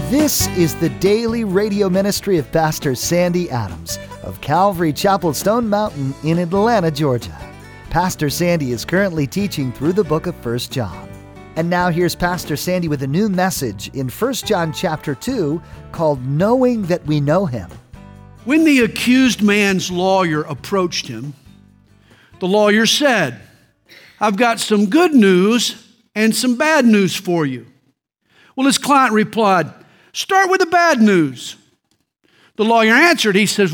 This is the daily radio ministry of Pastor Sandy Adams of Calvary Chapel Stone Mountain in Atlanta, Georgia. Pastor Sandy is currently teaching through the book of 1 John. And now here's Pastor Sandy with a new message in 1 John chapter 2 called Knowing That We Know Him. When the accused man's lawyer approached him, the lawyer said, "I've got some good news and some bad news for you." Well, his client replied, "Start with the bad news." The lawyer answered, he says,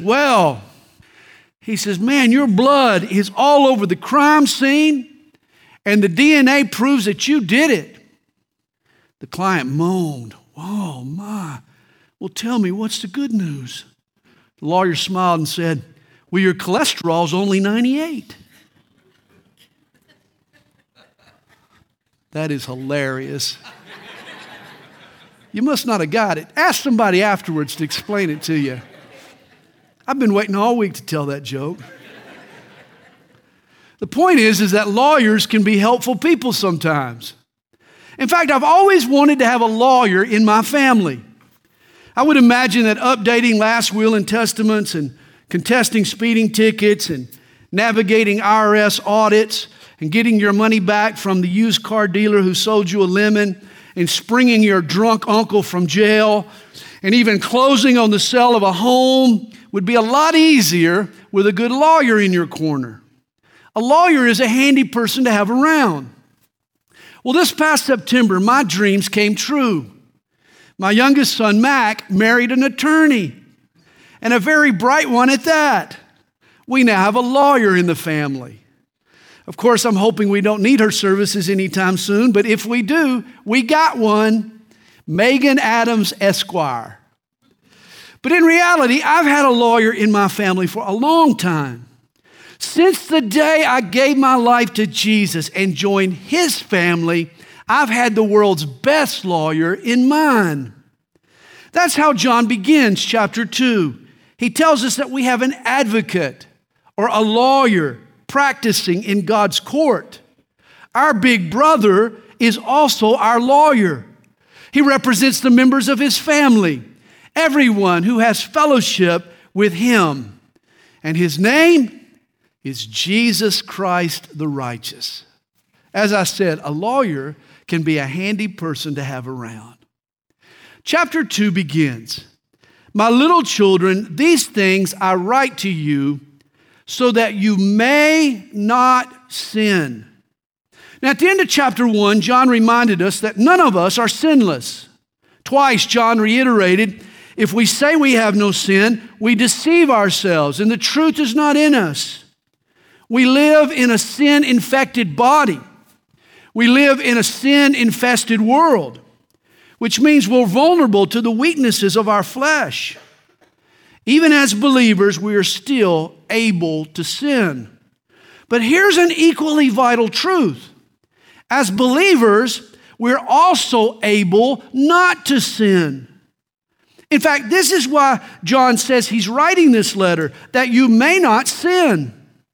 "Man, your blood is all over the crime scene, and the DNA proves that you did it." The client moaned, "Oh my, well tell me, what's the good news?" The lawyer smiled and said, "Well, your cholesterol's only 98. That is hilarious. You must not have got it. Ask somebody afterwards to explain it to you. I've been waiting all week to tell that joke. The point is that lawyers can be helpful people sometimes. In fact, I've always wanted to have a lawyer in my family. I would imagine that updating last will and testaments and contesting speeding tickets and navigating IRS audits and getting your money back from the used car dealer who sold you a lemon and springing your drunk uncle from jail and even closing on the sale of a home would be a lot easier with a good lawyer in your corner. A lawyer is a handy person to have around. Well, this past September, my dreams came true. My youngest son, Mac, married an attorney, and a very bright one at that. We now have a lawyer in the family. Of course, I'm hoping we don't need her services anytime soon, but if we do, we got one, Megan Adams, Esquire. But in reality, I've had a lawyer in my family for a long time. Since the day I gave my life to Jesus and joined his family, I've had the world's best lawyer in mine. That's how John begins chapter 2. He tells us that we have an advocate or a lawyer practicing in God's court. Our big brother is also our lawyer. He represents the members of his family, everyone who has fellowship with him. And his name is Jesus Christ the righteous. As I said, a lawyer can be a handy person to have around. Chapter 2 begins, "My little children, these things I write to you so that you may not sin." Now, at the end of chapter 1, John reminded us that none of us are sinless. Twice, John reiterated, if we say we have no sin, we deceive ourselves, and the truth is not in us. We live in a sin-infected body. We live in a sin-infested world, which means we're vulnerable to the weaknesses of our flesh. Even as believers, we are still able to sin. But here's an equally vital truth. As believers, we're also able not to sin. In fact, this is why John says he's writing this letter, that you may not sin.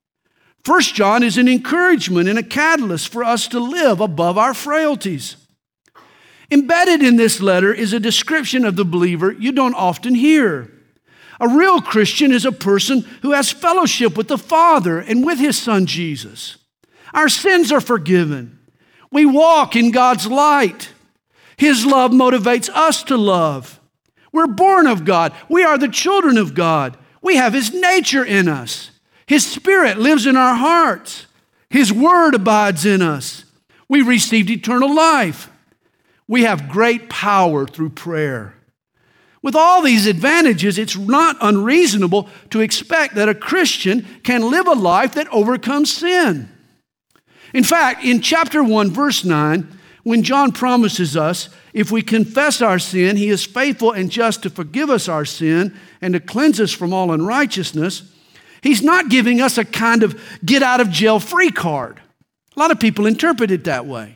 1 John is an encouragement and a catalyst for us to live above our frailties. Embedded in this letter is a description of the believer you don't often hear. A real Christian is a person who has fellowship with the Father and with his Son Jesus. Our sins are forgiven. We walk in God's light. His love motivates us to love. We're born of God. We are the children of God. We have his nature in us. His Spirit lives in our hearts. His Word abides in us. We received eternal life. We have great power through prayer. With all these advantages, it's not unreasonable to expect that a Christian can live a life that overcomes sin. In fact, in chapter 1, verse 9, when John promises us, if we confess our sin, he is faithful and just to forgive us our sin and to cleanse us from all unrighteousness, he's not giving us a kind of get-out-of-jail-free card. A lot of people interpret it that way.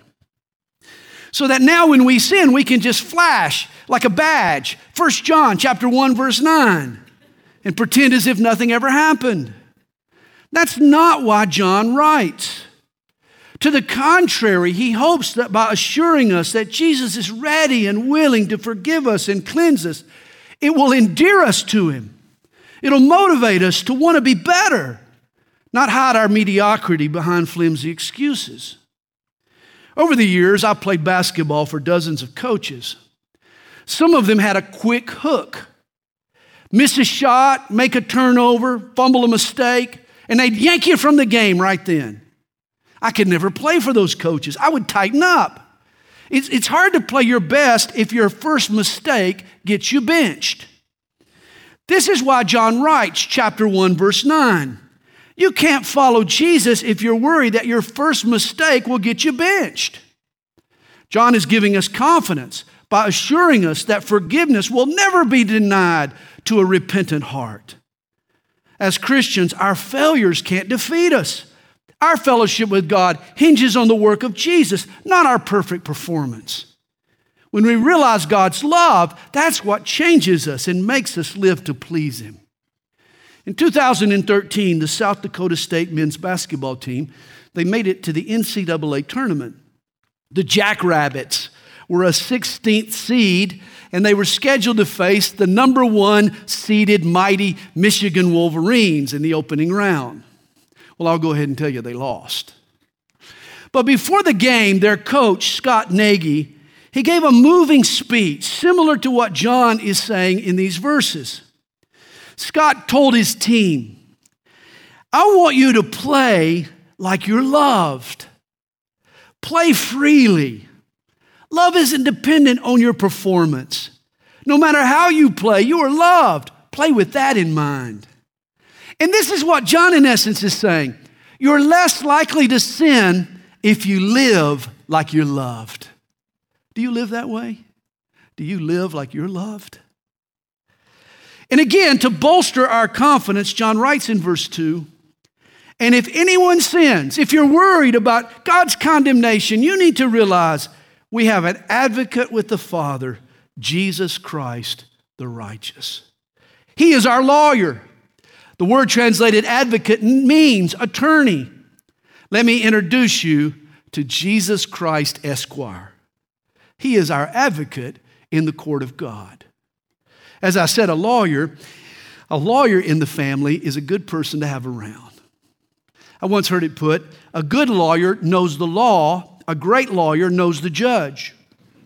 So that now when we sin, we can just flash like a badge, 1 John chapter 1, verse 9, and pretend as if nothing ever happened. That's not why John writes. To the contrary, he hopes that by assuring us that Jesus is ready and willing to forgive us and cleanse us, it will endear us to him. It'll motivate us to want to be better, not hide our mediocrity behind flimsy excuses. Over the years, I played basketball for dozens of coaches. Some of them had a quick hook. Miss a shot, make a turnover, fumble a mistake, and they'd yank you from the game right then. I could never play for those coaches. I would tighten up. It's hard to play your best if your first mistake gets you benched. This is why John writes, chapter 1, verse 9. You can't follow Jesus if you're worried that your first mistake will get you benched. John is giving us confidence by assuring us that forgiveness will never be denied to a repentant heart. As Christians, our failures can't defeat us. Our fellowship with God hinges on the work of Jesus, not our perfect performance. When we realize God's love, that's what changes us and makes us live to please him. In 2013, the South Dakota State men's basketball team, they made it to the NCAA tournament. The Jackrabbits were a 16th seed, and they were scheduled to face the number 1 seeded mighty Michigan Wolverines in the opening round. Well, I'll go ahead and tell you they lost. But before the game, their coach, Scott Nagy, he gave a moving speech similar to what John is saying in these verses. Scott told his team, I want you to play like you're loved. Play freely. Love isn't dependent on your performance. No matter how you play, you are loved. Play with that in mind. And this is what John, in essence, is saying. You're less likely to sin if you live like you're loved. Do you live that way? Do you live like you're loved? And again, to bolster our confidence, John writes in verse 2, and if anyone sins, if you're worried about God's condemnation, you need to realize we have an advocate with the Father, Jesus Christ, the righteous. He is our lawyer. The word translated advocate means attorney. Let me introduce you to Jesus Christ, Esquire. He is our advocate in the court of God. As I said, a lawyer in the family is a good person to have around. I once heard it put, a good lawyer knows the law, a great lawyer knows the judge.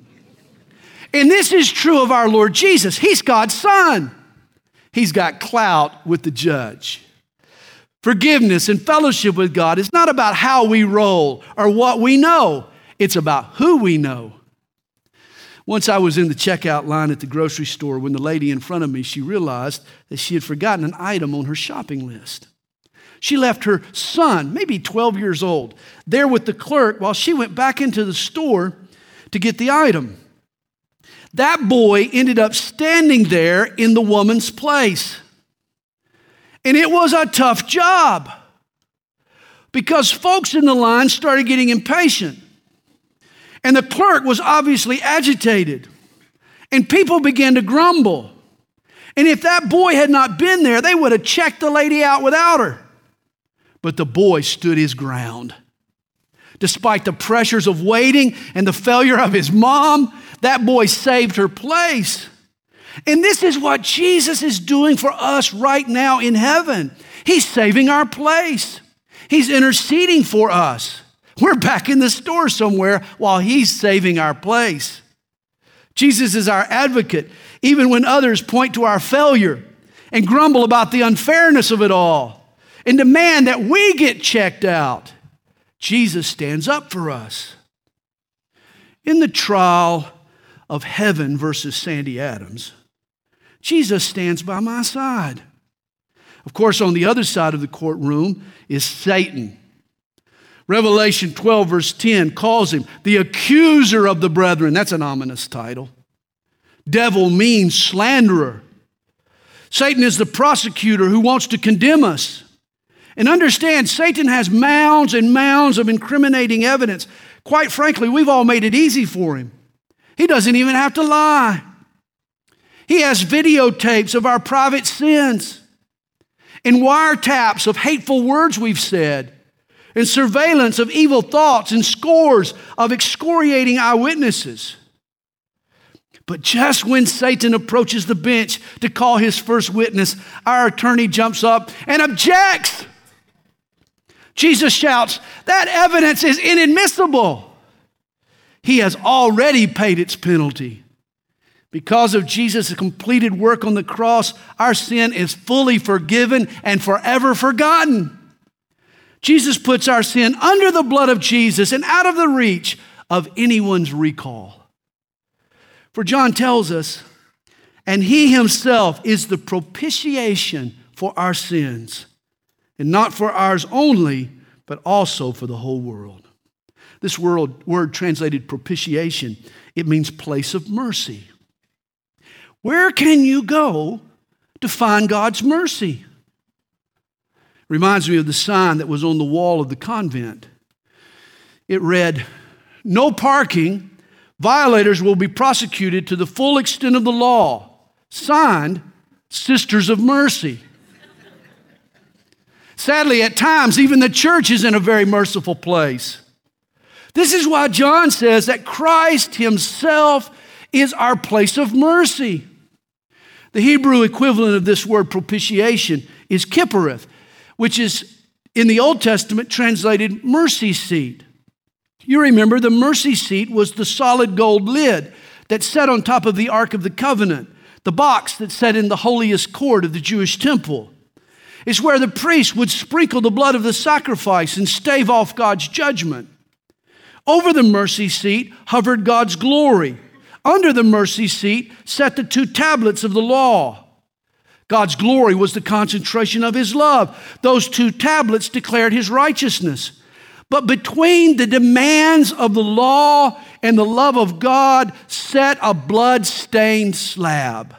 And this is true of our Lord Jesus. He's God's Son. He's got clout with the judge. Forgiveness and fellowship with God is not about how we roll or what we know. It's about who we know. Once I was in the checkout line at the grocery store when the lady in front of me, she realized that she had forgotten an item on her shopping list. She left her son, maybe 12 years old, there with the clerk while she went back into the store to get the item. That boy ended up standing there in the woman's place. And it was a tough job because folks in the line started getting impatient. And the clerk was obviously agitated. And people began to grumble. And if that boy had not been there, they would have checked the lady out without her. But the boy stood his ground. Despite the pressures of waiting and the failure of his mom, that boy saved her place. And this is what Jesus is doing for us right now in heaven. He's saving our place. He's interceding for us. We're back in the store somewhere while he's saving our place. Jesus is our advocate, even when others point to our failure and grumble about the unfairness of it all and demand that we get checked out. Jesus stands up for us. In the trial of heaven versus Sandy Adams, Jesus stands by my side. Of course, on the other side of the courtroom is Satan. Revelation 12 verse 10 calls him the accuser of the brethren. That's an ominous title. Devil means slanderer. Satan is the prosecutor who wants to condemn us. And understand, Satan has mounds and mounds of incriminating evidence. Quite frankly, we've all made it easy for him. He doesn't even have to lie. He has videotapes of our private sins and wiretaps of hateful words we've said. and surveillance of evil thoughts and scores of excoriating eyewitnesses. But just when Satan approaches the bench to call his first witness, our attorney jumps up and objects. Jesus shouts, "That evidence is inadmissible." He has already paid its penalty. Because of Jesus' completed work on the cross, our sin is fully forgiven and forever forgotten. Jesus puts our sin under the blood of Jesus and out of the reach of anyone's recall. For John tells us, and he himself is the propitiation for our sins, and not for ours only, but also for the whole world. This word translated propitiation, it means place of mercy. Where can you go to find God's mercy? Reminds me of the sign that was on the wall of the convent. It read, "No parking. Violators will be prosecuted to the full extent of the law. Signed, Sisters of Mercy." Sadly, at times, even the church is in a very merciful place. This is why John says that Christ himself is our place of mercy. The Hebrew equivalent of this word propitiation is kipporeth, which is in the Old Testament translated mercy seat. You remember the mercy seat was the solid gold lid that sat on top of the Ark of the Covenant, the box that sat in the holiest court of the Jewish temple. It's where the priest would sprinkle the blood of the sacrifice and stave off God's judgment. Over the mercy seat hovered God's glory. Under the mercy seat sat the two tablets of the law. God's glory was the concentration of his love. Those two tablets declared his righteousness. But between the demands of the law and the love of God sat a blood-stained slab.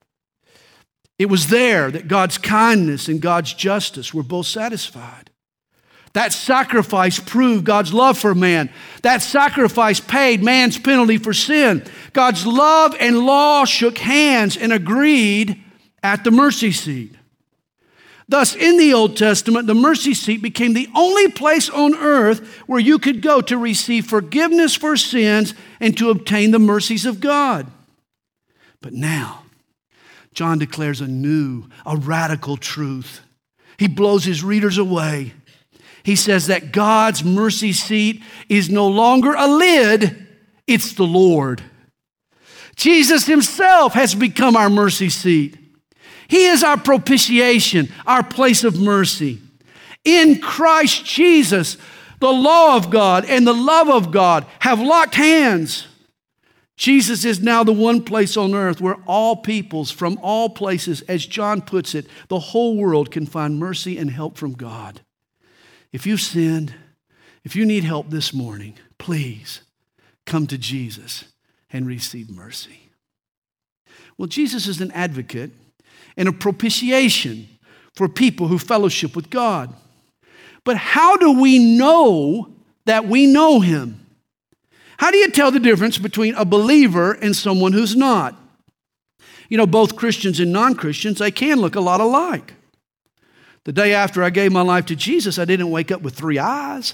It was there that God's kindness and God's justice were both satisfied. That sacrifice proved God's love for man. That sacrifice paid man's penalty for sin. God's love and law shook hands and agreed at the mercy seat. Thus, in the Old Testament, the mercy seat became the only place on earth where you could go to receive forgiveness for sins and to obtain the mercies of God. But now, John declares a radical truth. He blows his readers away. He says that God's mercy seat is no longer a lid, it's the Lord. Jesus himself has become our mercy seat. He is our propitiation, our place of mercy. In Christ Jesus, the law of God and the love of God have locked hands. Jesus is now the one place on earth where all peoples from all places, as John puts it, the whole world can find mercy and help from God. If you've sinned, if you need help this morning, please come to Jesus and receive mercy. Well, Jesus is an advocate and a propitiation for people who fellowship with God. But how do we know that we know him? How do you tell the difference between a believer and someone who's not? You know, both Christians and non-Christians, they can look a lot alike. The day after I gave my life to Jesus, I didn't wake up with 3 eyes.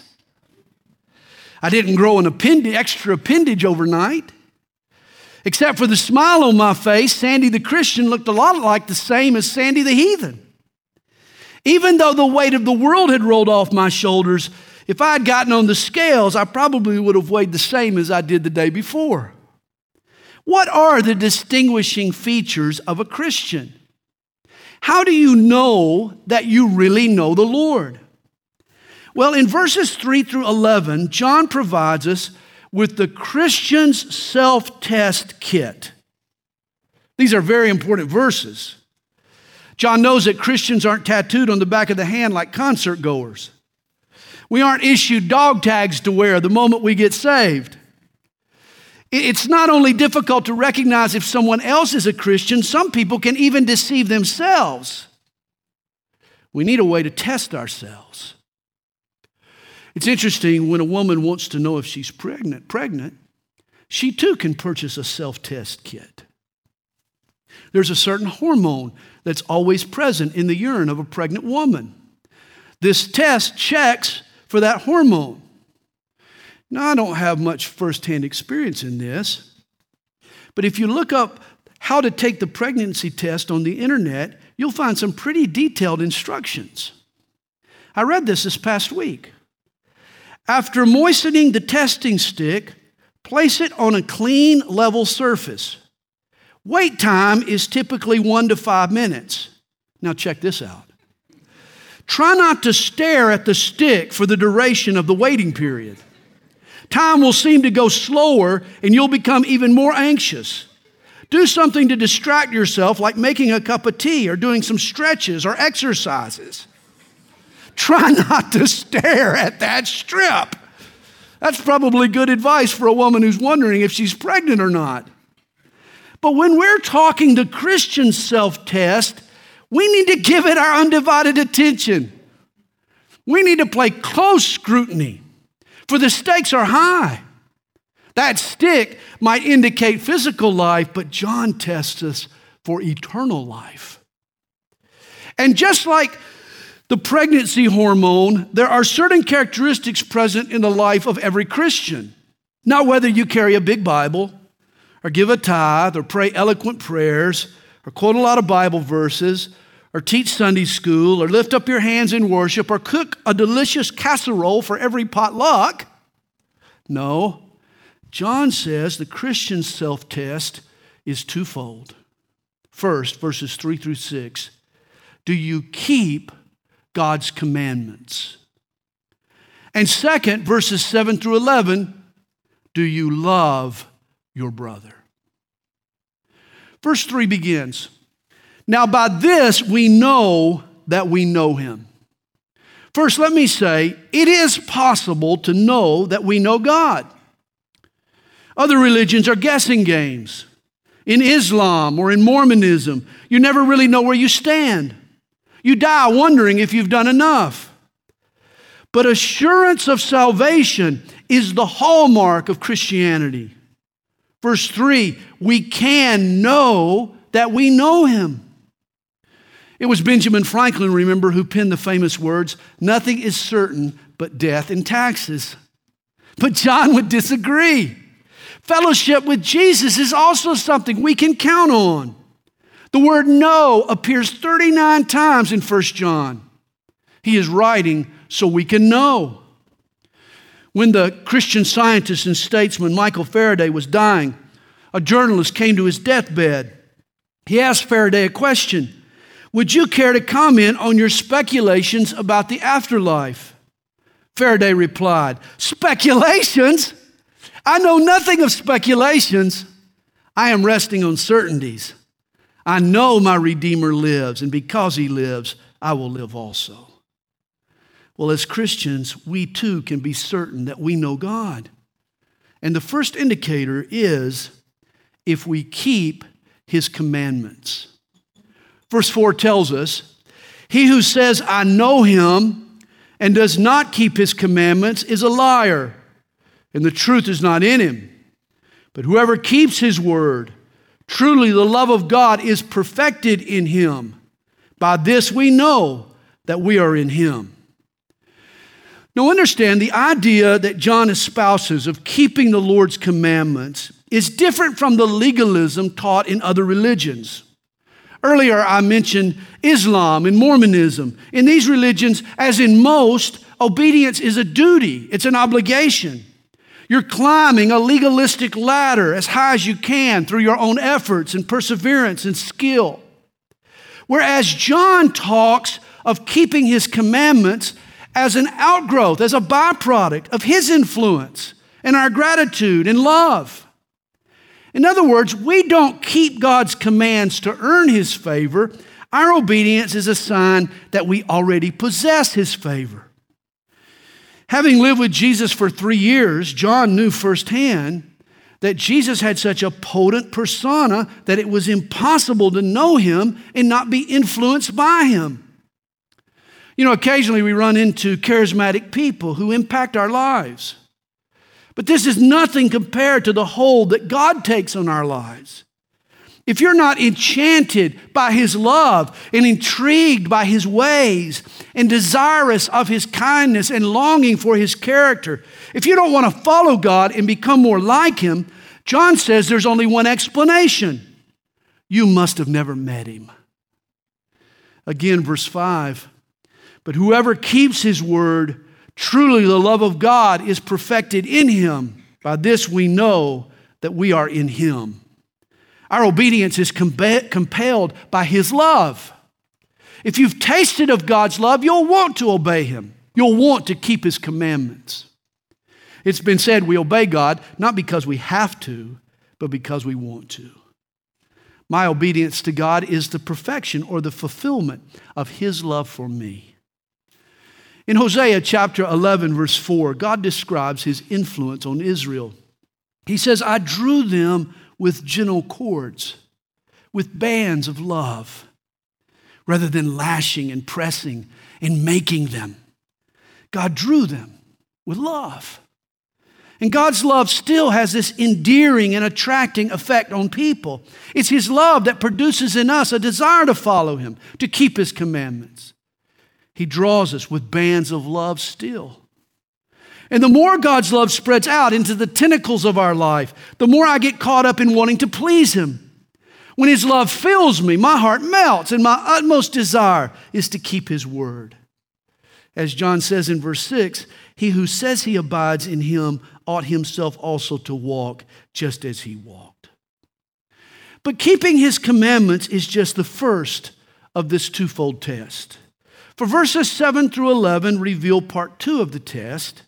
I didn't grow an extra appendage overnight. Except for the smile on my face, Sandy the Christian looked a lot like the same as Sandy the heathen. Even though the weight of the world had rolled off my shoulders, if I had gotten on the scales, I probably would have weighed the same as I did the day before. What are the distinguishing features of a Christian? How do you know that you really know the Lord? Well, in verses 3 through 11, John provides us with the Christian's self-test kit. These are very important verses. John knows that Christians aren't tattooed on the back of the hand like concert goers. We aren't issued dog tags to wear the moment we get saved. It's not only difficult to recognize if someone else is a Christian, some people can even deceive themselves. We need a way to test ourselves. It's interesting when a woman wants to know if she's pregnant, she too can purchase a self-test kit. There's a certain hormone that's always present in the urine of a pregnant woman. This test checks for that hormone. Now, I don't have much firsthand experience in this, but if you look up how to take the pregnancy test on the internet, you'll find some pretty detailed instructions. I read this past week. After moistening the testing stick, place it on a clean, level surface. Wait time is typically 1 to 5 minutes. Now check this out. Try not to stare at the stick for the duration of the waiting period. Time will seem to go slower and you'll become even more anxious. Do something to distract yourself, like making a cup of tea or doing some stretches or exercises. Try not to stare at that strip. That's probably good advice for a woman who's wondering if she's pregnant or not. But when we're talking the Christian self-test, we need to give it our undivided attention. We need to play close scrutiny, for the stakes are high. That stick might indicate physical life, but John tests us for eternal life. And just like the pregnancy hormone, there are certain characteristics present in the life of every Christian. Now, whether you carry a big Bible, or give a tithe, or pray eloquent prayers, or quote a lot of Bible verses, or teach Sunday school, or lift up your hands in worship, or cook a delicious casserole for every potluck. No, John says the Christian self-test is twofold. First, verses 3 through 6, do you keep God's commandments? And second, verses 7 through 11, do you love your brother? Verse 3 begins, now by this we know that we know him. First, let me say, it is possible to know that we know God. Other religions are guessing games. In Islam or in Mormonism, you never really know where you stand. You die wondering if you've done enough. But assurance of salvation is the hallmark of Christianity. Verse 3, we can know that we know him. It was Benjamin Franklin, remember, who penned the famous words, nothing is certain but death and taxes. But John would disagree. Fellowship with Jesus is also something we can count on. The word know appears 39 times in 1 John. He is writing so we can know. When the Christian scientist and statesman Michael Faraday was dying, a journalist came to his deathbed. He asked Faraday a question. Would you care to comment on your speculations about the afterlife? Faraday replied, speculations? I know nothing of speculations. I am resting on certainties. I know my Redeemer lives, and because he lives, I will live also. Well, as Christians, we too can be certain that we know God. And the first indicator is if we keep his commandments. Verse 4 tells us, he who says, I know him, and does not keep his commandments is a liar, and the truth is not in him. But whoever keeps his word, truly the love of God is perfected in him. By this we know that we are in him. Now understand, the idea that John espouses of keeping the Lord's commandments is different from the legalism taught in other religions. Earlier I mentioned Islam and Mormonism. In these religions, as in most, obedience is a duty. It's an obligation. You're climbing a legalistic ladder as high as you can through your own efforts and perseverance and skill. Whereas John talks of keeping his commandments as an outgrowth, as a byproduct of his influence and our gratitude and love. In other words, we don't keep God's commands to earn his favor. Our obedience is a sign that we already possess his favor. Having lived with Jesus for 3 years, John knew firsthand that Jesus had such a potent persona that it was impossible to know him and not be influenced by him. You know, occasionally we run into charismatic people who impact our lives. But this is nothing compared to the hold that God takes on our lives. if you're not enchanted by His love and intrigued by His ways and desirous of His kindness and longing for His character, if you don't want to follow God and become more like Him, John says there's only one explanation. You must have never met Him. Again, verse 5, but whoever keeps His word, truly the love of God is perfected in him. By this we know that we are in Him. Our obedience is compelled by His love. If you've tasted of God's love, you'll want to obey Him. You'll want to keep His commandments. It's been said we obey God not because we have to, but because we want to. My obedience to God is the perfection or the fulfillment of His love for me. In Hosea chapter 11, verse 4, God describes His influence on Israel. He says, I drew them with gentle cords, with bands of love, rather than lashing and pressing and making them. God drew them with love. And God's love still has this endearing and attracting effect on people. It's His love that produces in us a desire to follow Him, to keep His commandments. He draws us with bands of love still. And the more God's love spreads out into the tentacles of our life, the more I get caught up in wanting to please Him. When His love fills me, my heart melts, and my utmost desire is to keep His word. As John says in verse 6, he who says he abides in Him ought himself also to walk just as He walked. But keeping His commandments is just the first of this twofold test. For verses 7 through 11 reveal part 2 of the test.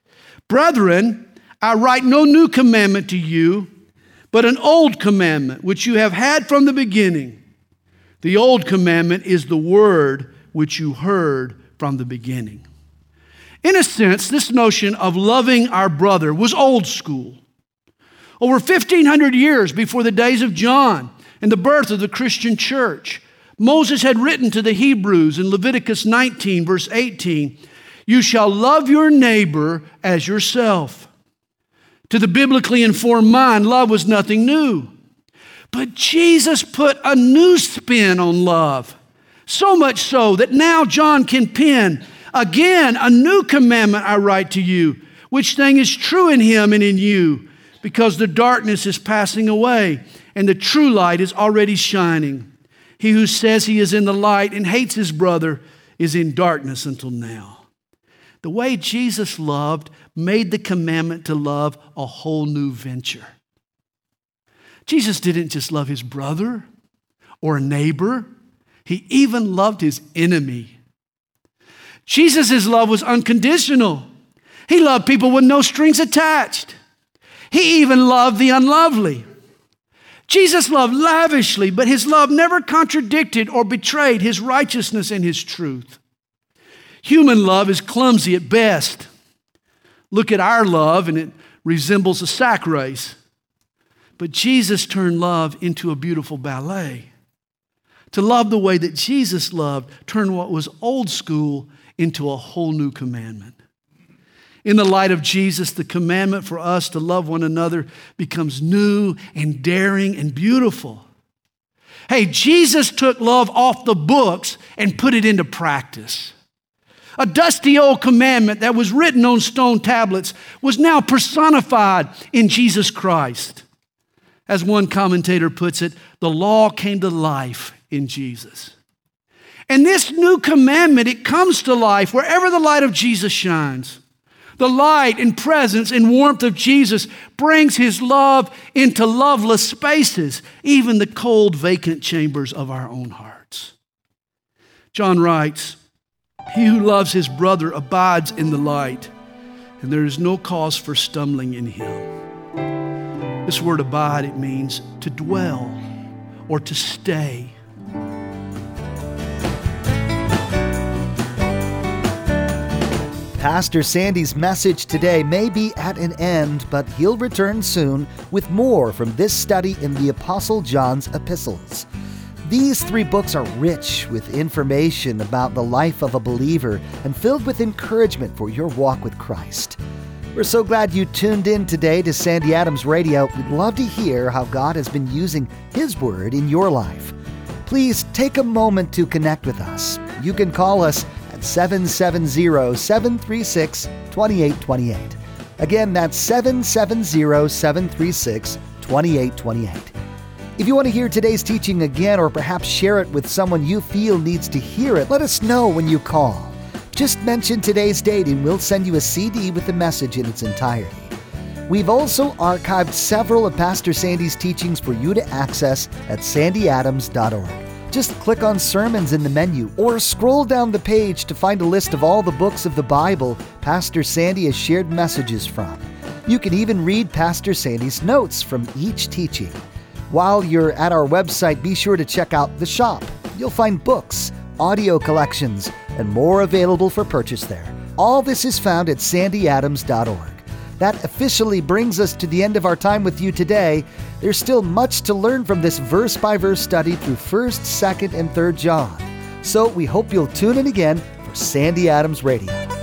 Brethren, I write no new commandment to you, but an old commandment which you have had from the beginning. The old commandment is the word which you heard from the beginning. In a sense, this notion of loving our brother was old school. Over 1,500 years before the days of John and the birth of the Christian church, Moses had written to the Hebrews in Leviticus 19, verse 18, you shall love your neighbor as yourself. To the biblically informed mind, love was nothing new. But Jesus put a new spin on love, so much so that now John can pen, again, a new commandment I write to you, which thing is true in Him and in you, because the darkness is passing away and the true light is already shining. He who says he is in the light and hates his brother is in darkness until now. The way Jesus loved made the commandment to love a whole new venture. Jesus didn't just love His brother or a neighbor. He even loved His enemy. Jesus' love was unconditional. He loved people with no strings attached. He even loved the unlovely. Jesus loved lavishly, but His love never contradicted or betrayed His righteousness and His truth. Human love is clumsy at best. Look at our love and it resembles a sack race. But Jesus turned love into a beautiful ballet. To love the way that Jesus loved turned what was old school into a whole new commandment. In the light of Jesus, the commandment for us to love one another becomes new and daring and beautiful. Hey, Jesus took love off the books and put it into practice. A dusty old commandment that was written on stone tablets was now personified in Jesus Christ. As one commentator puts it, the law came to life in Jesus. And this new commandment, it comes to life wherever the light of Jesus shines. The light and presence and warmth of Jesus brings His love into loveless spaces, even the cold, vacant chambers of our own hearts. John writes, he who loves his brother abides in the light, and there is no cause for stumbling in him. This word abide, it means to dwell or to stay. Pastor Sandy's message today may be at an end, but he'll return soon with more from this study in the Apostle John's epistles. These 3 books are rich with information about the life of a believer and filled with encouragement for your walk with Christ. We're so glad you tuned in today to Sandy Adams Radio. We'd love to hear how God has been using His Word in your life. Please take a moment to connect with us. You can call us at 770-736-2828. Again, that's 770-736-2828. If you want to hear today's teaching again or perhaps share it with someone you feel needs to hear it, let us know when you call. Just mention today's date and we'll send you a CD with the message in its entirety. We've also archived several of Pastor Sandy's teachings for you to access at sandyadams.org. Just click on Sermons in the menu or scroll down the page to find a list of all the books of the Bible Pastor Sandy has shared messages from. You can even read Pastor Sandy's notes from each teaching. While you're at our website, be sure to check out the shop. You'll find books, audio collections, and more available for purchase there. All this is found at sandyadams.org. That officially brings us to the end of our time with you today. There's still much to learn from this verse-by-verse study through 1st, 2nd, and 3rd John. So we hope you'll tune in again for Sandy Adams Radio.